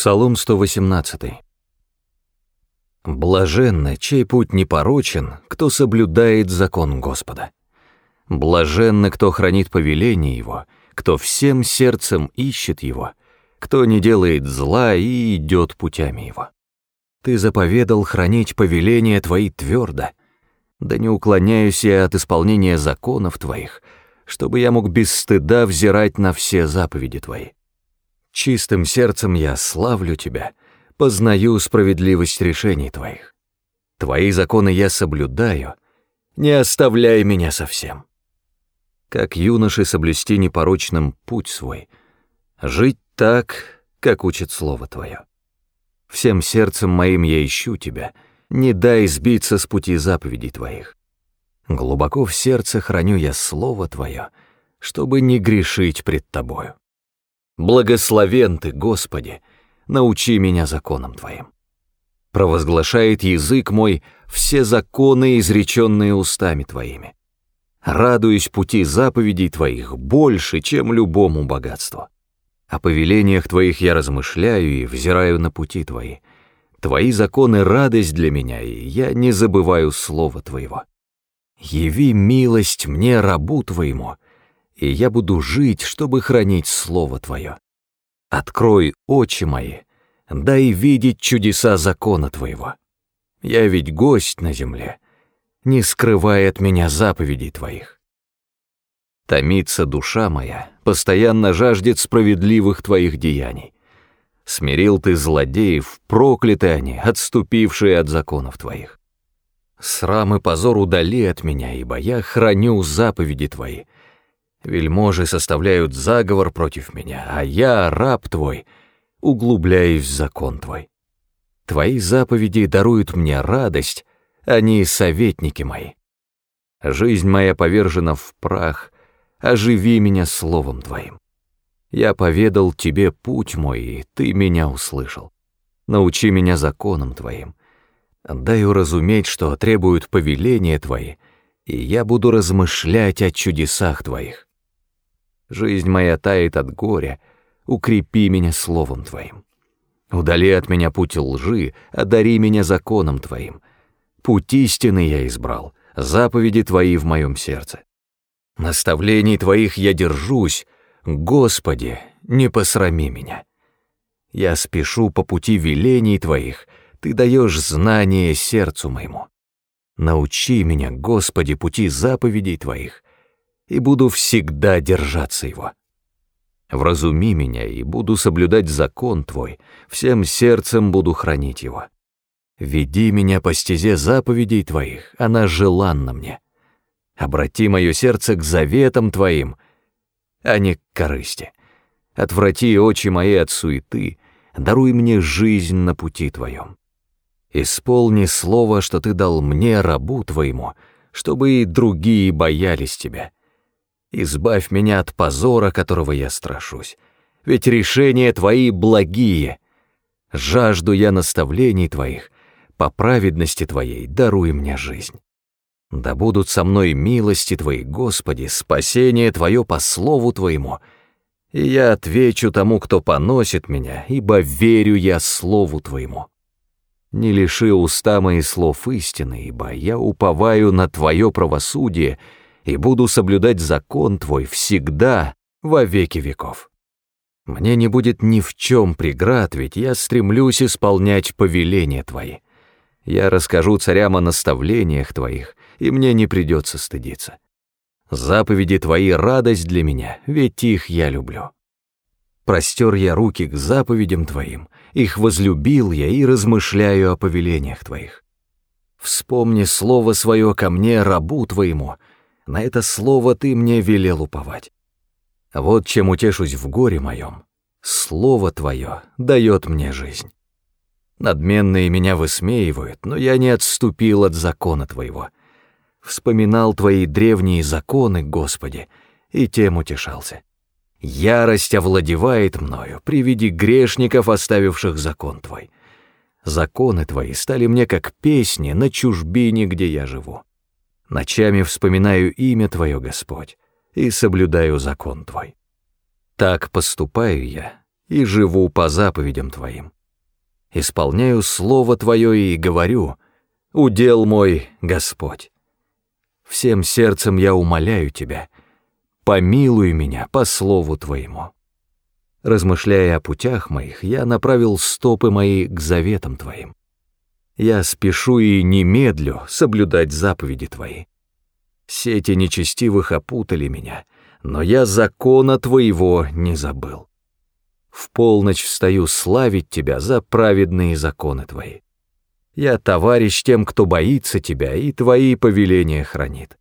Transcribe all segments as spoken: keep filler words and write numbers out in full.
Псалом сто восемнадцатый. Блаженны, чей путь непорочен, кто соблюдает закон Господа. Блаженны, кто хранит повеление Его, кто всем сердцем ищет Его, кто не делает зла и идет путями Его. Ты заповедал хранить повеления Твои твердо, да не уклоняюсь я от исполнения законов Твоих, чтобы я мог без стыда взирать на все заповеди Твои. Чистым сердцем я славлю Тебя, познаю справедливость решений Твоих. Твои законы я соблюдаю, не оставляй меня совсем. Как юноше соблюсти непорочным путь свой, жить так, как учит Слово Твое. Всем сердцем моим я ищу Тебя, не дай сбиться с пути заповедей Твоих. Глубоко в сердце храню я Слово Твое, чтобы не грешить пред Тобою. Благословен Ты, Господи, научи меня законам Твоим. Провозглашает язык мой все законы, изреченные устами Твоими. Радуюсь пути заповедей Твоих больше, чем любому богатству. О повелениях Твоих я размышляю и взираю на пути Твои. Твои законы — радость для меня, и я не забываю слова Твоего. Яви милость мне, рабу Твоему, и я буду жить, чтобы хранить Слово Твое. Открой очи мои, дай видеть чудеса закона Твоего. Я ведь гость на земле, не скрывай от меня заповедей Твоих. Томится душа моя, постоянно жаждет справедливых Твоих деяний. Смирил Ты злодеев, прокляты они, отступившие от законов Твоих. Срам и позор удали от меня, ибо я храню заповеди Твои. Вельможи составляют заговор против меня, а я, раб Твой, углубляюсь в закон Твой. Твои заповеди даруют мне радость, они советники мои. Жизнь моя повержена в прах, оживи меня словом Твоим. Я поведал Тебе путь мой, и Ты меня услышал. Научи меня законам Твоим. Дай уразуметь, что требуют повеления Твои, и я буду размышлять о чудесах Твоих. Жизнь моя тает от горя, укрепи меня словом Твоим. Удали от меня путь лжи, одари меня законом Твоим. Путь истины я избрал, заповеди Твои в моем сердце. Наставлений Твоих я держусь, Господи, не посрами меня. Я спешу по пути велений Твоих, Ты даешь знание сердцу моему. Научи меня, Господи, пути заповедей Твоих, и буду всегда держаться его. Вразуми меня, и буду соблюдать закон Твой, всем сердцем буду хранить его. Веди меня по стезе заповедей Твоих, она желанна мне. Обрати мое сердце к заветам Твоим, а не к корысти. Отврати очи мои от суеты, даруй мне жизнь на пути Твоем. Исполни слово, что Ты дал мне, рабу Твоему, чтобы и другие боялись Тебя. Избавь меня от позора, которого я страшусь, ведь решения Твои благие. Жажду я наставлений Твоих, по праведности Твоей даруй мне жизнь. Да будут со мной милости Твои, Господи, спасение Твое по слову Твоему, и я отвечу тому, кто поносит меня, ибо верю я слову Твоему. Не лиши уста мои слов истины, ибо я уповаю на Твое правосудие и буду соблюдать закон Твой всегда, во веки веков. Мне не будет ни в чем преград, ведь я стремлюсь исполнять повеления Твои. Я расскажу царям о наставлениях Твоих, и мне не придется стыдиться. Заповеди Твои — радость для меня, ведь их я люблю. Простер я руки к заповедям Твоим, их возлюбил я и размышляю о повелениях Твоих. Вспомни слово свое ко мне, рабу Твоему, на это слово Ты мне велел уповать. Вот чем утешусь в горе моем, слово Твое дает мне жизнь. Надменные меня высмеивают, но я не отступил от закона Твоего. Вспоминал Твои древние законы, Господи, и тем утешался. Ярость овладевает мною при виде грешников, оставивших закон Твой. Законы Твои стали мне как песни на чужбине, где я живу. Ночами вспоминаю имя Твое, Господь, и соблюдаю закон Твой. Так поступаю я и живу по заповедям Твоим. исполняю слово Твое и говорю: удел мой Господь. Всем сердцем я умоляю Тебя, помилуй меня по слову Твоему. Размышляя о путях моих, я направил стопы мои к заветам Твоим. Я спешу и немедлю соблюдать заповеди Твои. Сети нечестивых опутали меня, но я закона Твоего не забыл. В полночь встаю славить Тебя за праведные законы Твои. Я товарищ тем, кто боится Тебя и Твои повеления хранит.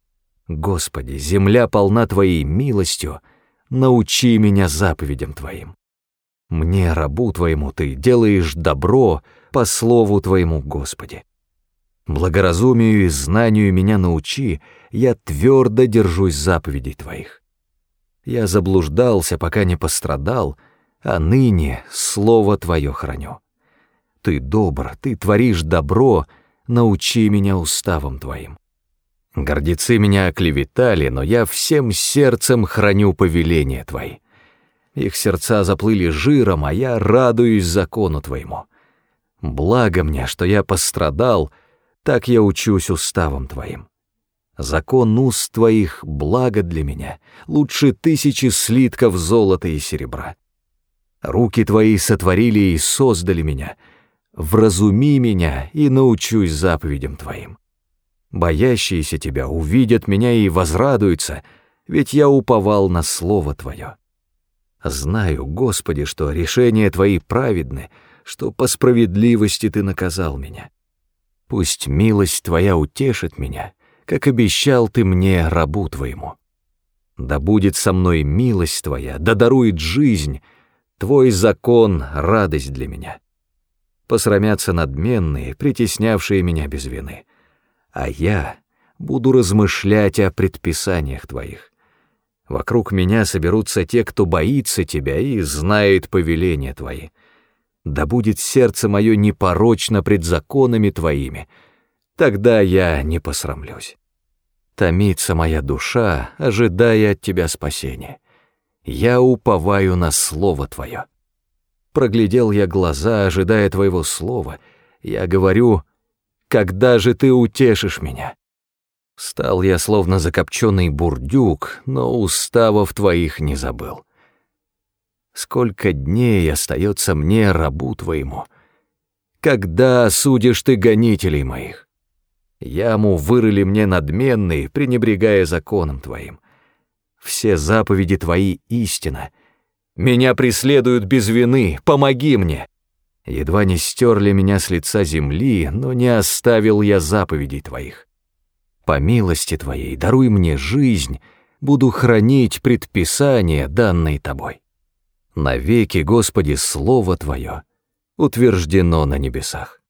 Господи, земля полна Твоей милостью, научи меня заповедям Твоим. Мне, рабу Твоему, Ты делаешь добро по слову Твоему, Господи. Благоразумию и знанию меня научи, я твердо держусь заповедей Твоих. Я заблуждался, пока не пострадал, а ныне слово Твое храню. Ты добр, Ты творишь добро, научи меня уставам Твоим. Гордецы меня оклеветали, но я всем сердцем храню повеления Твои. Их сердца заплыли жиром, а я радуюсь закону Твоему. Благо мне, что я пострадал, так я учусь уставам Твоим. Закон уст Твоих — благо для меня, лучше тысячи слитков золота и серебра. Руки Твои сотворили и создали меня, вразуми меня и научусь заповедям Твоим. Боящиеся Тебя увидят меня и возрадуются, ведь я уповал на слово Твое. Знаю, Господи, что решения Твои праведны, что по справедливости Ты наказал меня. Пусть милость Твоя утешит меня, как обещал Ты мне, рабу Твоему. Да будет со мной милость Твоя, да дарует жизнь, Твой закон — радость для меня. Посрамятся надменные, притеснявшие меня без вины, а я буду размышлять о предписаниях Твоих. Вокруг меня соберутся те, кто боится Тебя и знает повеления Твои. Да будет сердце мое непорочно пред законами Твоими, тогда я не посрамлюсь. Томится моя душа, ожидая от Тебя спасения. Я уповаю на слово Твое. Проглядел я глаза, ожидая Твоего слова. Я говорю: когда же Ты утешишь меня? Стал я словно закопченный бурдюк, но уставов Твоих не забыл. Сколько дней остается мне, рабу Твоему? Когда осудишь Ты гонителей моих? Яму вырыли мне надменные, пренебрегая законом Твоим. Все заповеди Твои — истина. Меня преследуют без вины, помоги мне. Едва не стерли меня с лица земли, но не оставил я заповедей Твоих. По милости Твоей даруй мне жизнь, буду хранить предписания, данные Тобой. Навеки, Господи, слово Твое утверждено на небесах.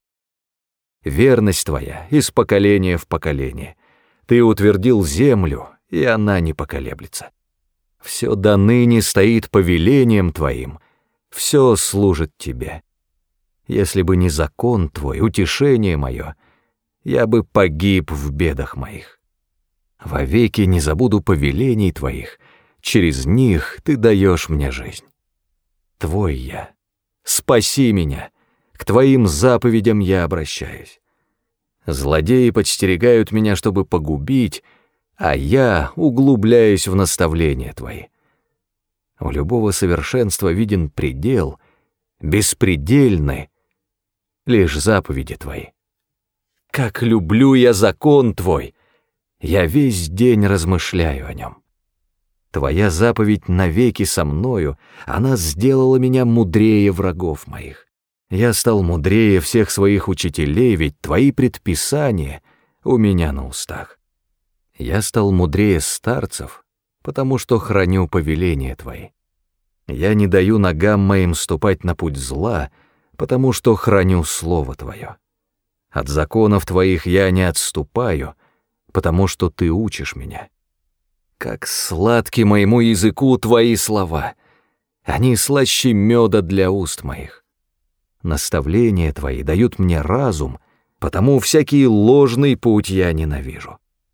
Верность Твоя из поколения в поколение. Ты утвердил землю, и она не поколеблется. Все до ныне стоит повелением Твоим, все служит Тебе. Если бы не закон Твой, утешение мое, я бы погиб в бедах моих. Вовеки не забуду повелений Твоих, через них Ты даешь мне жизнь. Твой я, спаси меня, к Твоим заповедям я обращаюсь. Злодеи подстерегают меня, чтобы погубить, а я углубляюсь в наставления Твои. У любого совершенства виден предел, беспредельны лишь заповеди Твои. Как люблю я закон Твой, я весь день размышляю о нем. Твоя заповедь навеки со мною, она сделала меня мудрее врагов моих. Я стал мудрее всех своих учителей, ведь Твои предписания у меня на устах. Я стал мудрее старцев, потому что храню повеления Твои. Я не даю ногам моим ступать на путь зла, потому что храню слово Твое. От законов Твоих я не отступаю, потому что Ты учишь меня. Как сладки моему языку Твои слова, они слаще меда для уст моих. Наставления Твои дают мне разум, потому всякий ложный путь я ненавижу.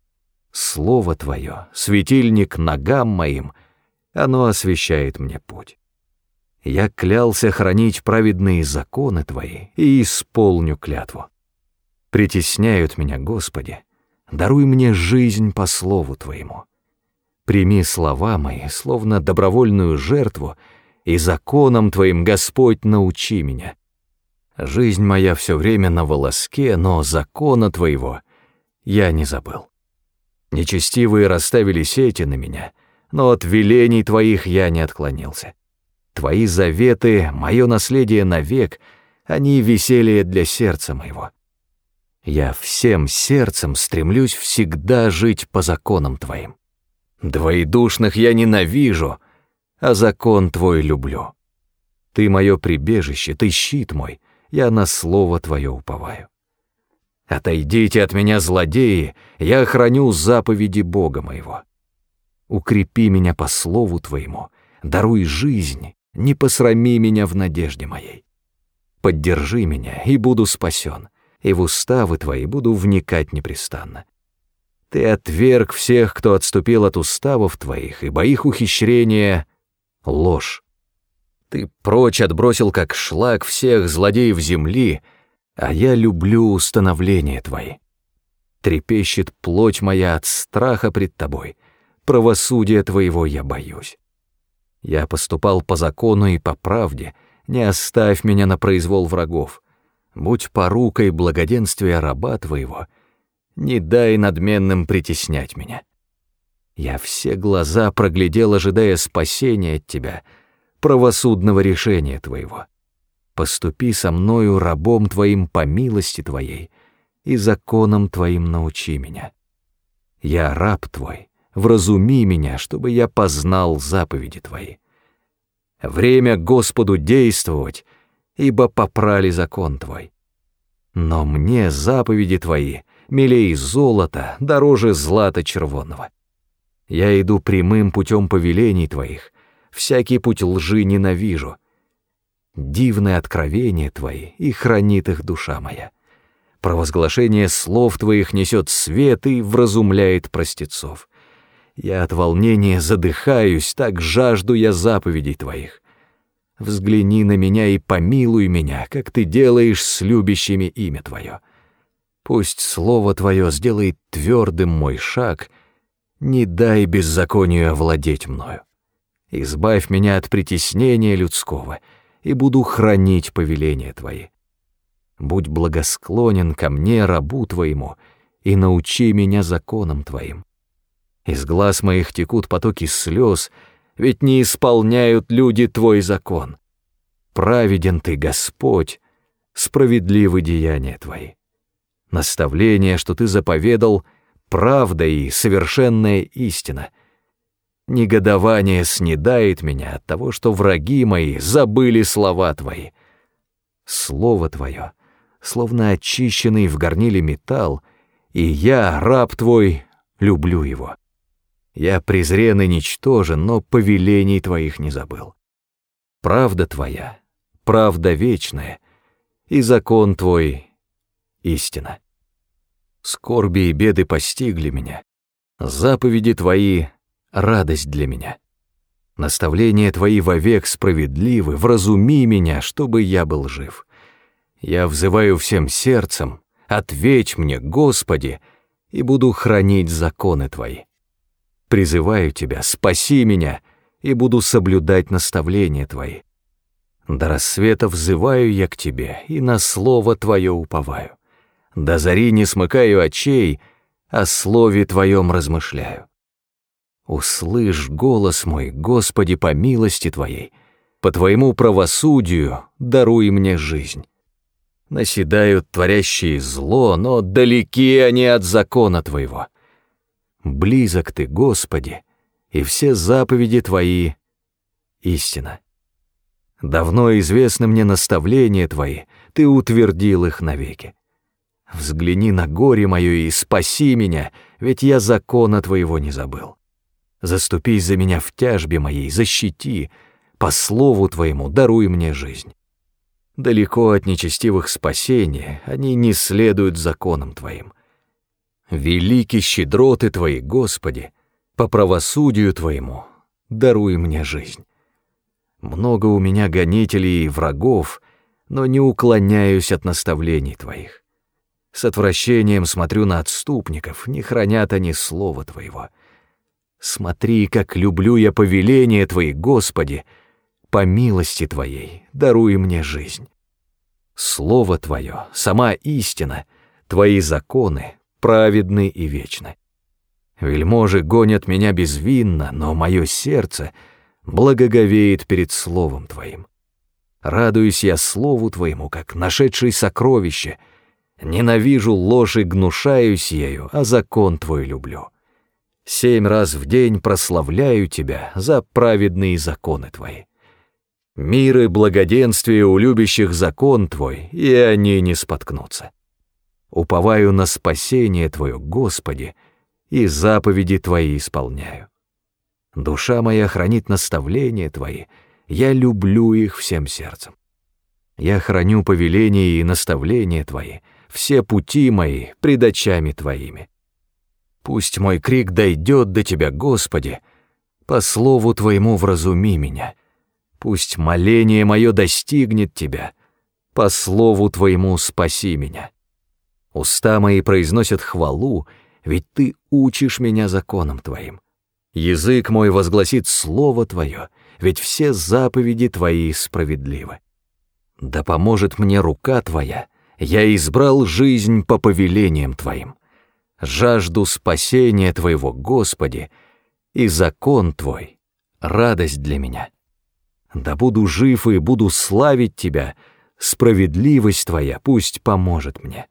Слово Твое — светильник ногам моим, оно освещает мне путь. Я клялся хранить праведные законы Твои и исполню клятву. Притесняют меня, Господи, даруй мне жизнь по слову Твоему. Прими слова мои, словно добровольную жертву, и законом Твоим, Господь, научи меня. Жизнь моя все время на волоске, но закона Твоего я не забыл. Нечестивые расставили сети на меня, но от велений Твоих я не отклонился. Твои заветы — мое наследие навек, они веселье для сердца моего. Я всем сердцем стремлюсь всегда жить по законам Твоим. Двоедушных я ненавижу, а закон Твой люблю. Ты мое прибежище, Ты щит мой, я на слово Твое уповаю. Отойдите от меня, злодеи, я храню заповеди Бога моего. Укрепи меня по слову Твоему, даруй жизнь, не посрами меня в надежде моей. Поддержи меня, и буду спасен, и в уставы Твои буду вникать непрестанно. Ты отверг всех, кто отступил от уставов Твоих, ибо их ухищрение — ложь. Ты прочь отбросил, как шлак, всех злодеев земли, а я люблю установления Твои. Трепещет плоть моя от страха пред Тобой, правосудия Твоего я боюсь. Я поступал по закону и по правде, не оставь меня на произвол врагов. Будь порукой благоденствия раба Твоего, не дай надменным притеснять меня. Я все глаза проглядел, ожидая спасения от Тебя, правосудного решения Твоего. Поступи со мною рабом Твоим по милости Твоей, и законом Твоим научи меня. Я раб Твой, вразуми меня, чтобы я познал заповеди Твои. Время Господу действовать, ибо попрали закон Твой. Но мне заповеди Твои милей золота, дороже злата червонного. Я иду прямым путем повелений Твоих, всякий путь лжи ненавижу. Дивные откровения Твои, и хранит их душа моя. Провозглашение слов Твоих несет свет и вразумляет простецов. Я от волнения задыхаюсь, так жажду я заповедей Твоих. Взгляни на меня и помилуй меня, как Ты делаешь с любящими имя Твое. Пусть слово Твое сделает твердым мой шаг, не дай беззаконию овладеть мною. Избавь меня от притеснения людского, и буду хранить повеления Твои. Будь благосклонен ко мне, рабу Твоему, и научи меня законам Твоим. Из глаз моих текут потоки слез, ведь не исполняют люди Твой закон. Праведен Ты, Господь, справедливы деяния Твои. Наставление, что Ты заповедал, правда и совершенная истина. Негодование снедает меня от того, что враги мои забыли слова Твои. Слово Твое, словно очищенный в горниле металл, и я, раб Твой, люблю его. Я презрен и ничтожен, но повелений Твоих не забыл. Правда Твоя, правда вечная, и закон Твой — истина. Скорби и беды постигли меня, заповеди Твои — радость для меня. Наставления Твои вовек справедливы, вразуми меня, чтобы я был жив. Я взываю всем сердцем, ответь мне, Господи, и буду хранить законы Твои. Призываю Тебя, спаси меня, и буду соблюдать наставления Твои. До рассвета взываю я к Тебе, и на слово Твое уповаю. До зари не смыкаю очей, о слове Твоем размышляю. Услышь голос мой, Господи, по милости Твоей, по Твоему правосудию даруй мне жизнь. Наседают творящие зло, но далеки они от закона Твоего. Близок Ты, Господи, и все заповеди Твои — истина. Давно известны мне наставления Твои, Ты утвердил их навеки. Взгляни на горе мое и спаси меня, ведь я закона Твоего не забыл. Заступись за меня в тяжбе моей, защити, по слову Твоему даруй мне жизнь. Далеко от нечестивых спасения, они не следуют законам Твоим. Велики щедроты Твои, Господи, по правосудию Твоему даруй мне жизнь. Много у меня гонителей и врагов, но не уклоняюсь от наставлений Твоих. С отвращением смотрю на отступников, не хранят они слова Твоего. Смотри, как люблю я повеления Твои, Господи, по милости Твоей даруй мне жизнь. Слово Твое, сама истина, Твои законы праведны и вечны. Вельможи гонят меня безвинно, но мое сердце благоговеет перед Словом Твоим. Радуюсь я Слову Твоему, как нашедший сокровище. Ненавижу ложь и гнушаюсь ею, а закон Твой люблю. Семь раз в день прославляю Тебя за праведные законы Твои. Мир и благоденствие у любящих закон Твой, и они не споткнутся. Уповаю на спасение Твое, Господи, и заповеди Твои исполняю. Душа моя хранит наставления Твои, я люблю их всем сердцем. Я храню повеления и наставления Твои, все пути мои пред очами Твоими. Пусть мой крик дойдет до Тебя, Господи, по слову Твоему вразуми меня. Пусть моление мое достигнет Тебя, по слову Твоему спаси меня. Уста мои произносят хвалу, ведь Ты учишь меня законам Твоим. Язык мой возгласит слово Твое, ведь все заповеди Твои справедливы. Да поможет мне рука Твоя, я избрал жизнь по повелениям Твоим. Жажду спасения Твоего, Господи, и закон Твой — радость для меня. Да буду жив и буду славить Тебя, справедливость Твоя пусть поможет мне.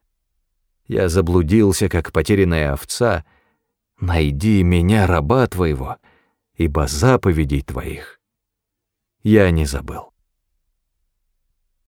Я заблудился, как потерянная овца, найди меня, раба Твоего, ибо заповедей Твоих я не забыл.